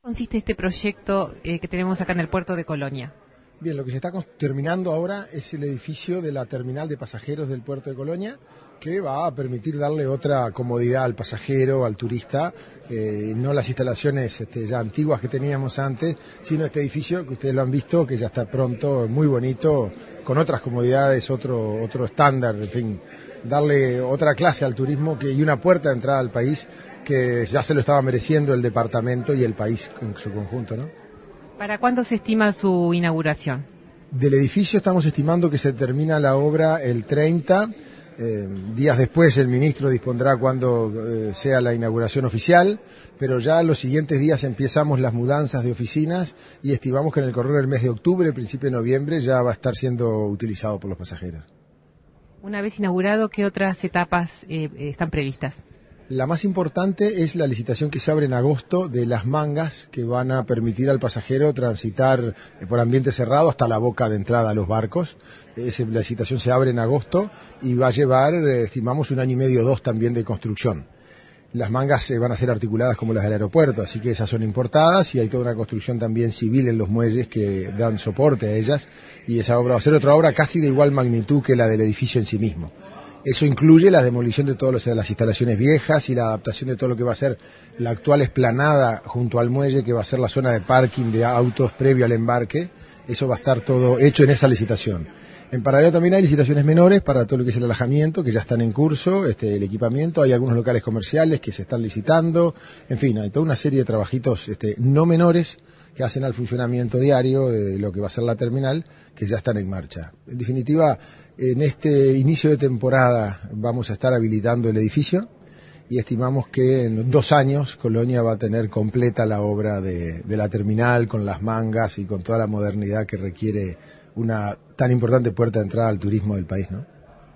Consiste este proyecto que tenemos acá en el puerto de Colonia? Bien, lo que se está terminando ahora es el edificio de la terminal de pasajeros del puerto de Colonia, que va a permitir darle otra comodidad al pasajero, al turista, no las instalaciones ya antiguas que teníamos antes, sino este edificio que ustedes lo han visto, que ya está pronto, muy bonito, con otras comodidades, otro estándar, en fin, darle otra clase al turismo y una puerta de entrada al país que ya se lo estaba mereciendo el departamento y el país en su conjunto, ¿no? ¿Para cuándo se estima su inauguración? Del edificio estamos estimando que se termina la obra el 30. Días después el ministro dispondrá cuando sea la inauguración oficial, pero ya los siguientes días empezamos las mudanzas de oficinas y estimamos que en el correr del mes de octubre, principio de noviembre, ya va a estar siendo utilizado por los pasajeros. Una vez inaugurado, ¿qué otras etapas están previstas? La más importante es la licitación que se abre en agosto de las mangas que van a permitir al pasajero transitar por ambiente cerrado hasta la boca de entrada a los barcos. La licitación se abre en agosto y va a llevar, estimamos, 1 año y medio o 2 también de construcción. Las mangas van a ser articuladas como las del aeropuerto, así que esas son importadas y hay toda una construcción también civil en los muelles que dan soporte a ellas y esa obra va a ser otra obra casi de igual magnitud que la del edificio en sí mismo. Eso incluye la demolición de todas las instalaciones viejas y la adaptación de todo lo que va a ser la actual explanada junto al muelle, que va a ser la zona de parking de autos previo al embarque. Eso va a estar todo hecho en esa licitación. En paralelo también hay licitaciones menores para todo lo que es el alojamiento, que ya están en curso, el equipamiento, hay algunos locales comerciales que se están licitando, en fin, hay toda una serie de trabajitos no menores que hacen al funcionamiento diario de lo que va a ser la terminal, que ya están en marcha. En definitiva, en este inicio de temporada vamos a estar habilitando el edificio y estimamos que en 2 años Colonia va a tener completa la obra de la terminal con las mangas y con toda la modernidad que requiere una tan importante puerta de entrada al turismo del país, ¿no?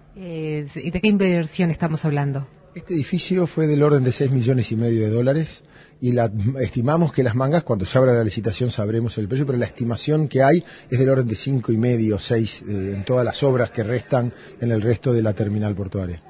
¿De qué inversión estamos hablando? Este edificio fue del orden de $6,5 millones y estimamos que las mangas, cuando se abra la licitación sabremos el precio, pero la estimación que hay es del orden de 5,5 o 6 en todas las obras que restan en el resto de la terminal portuaria.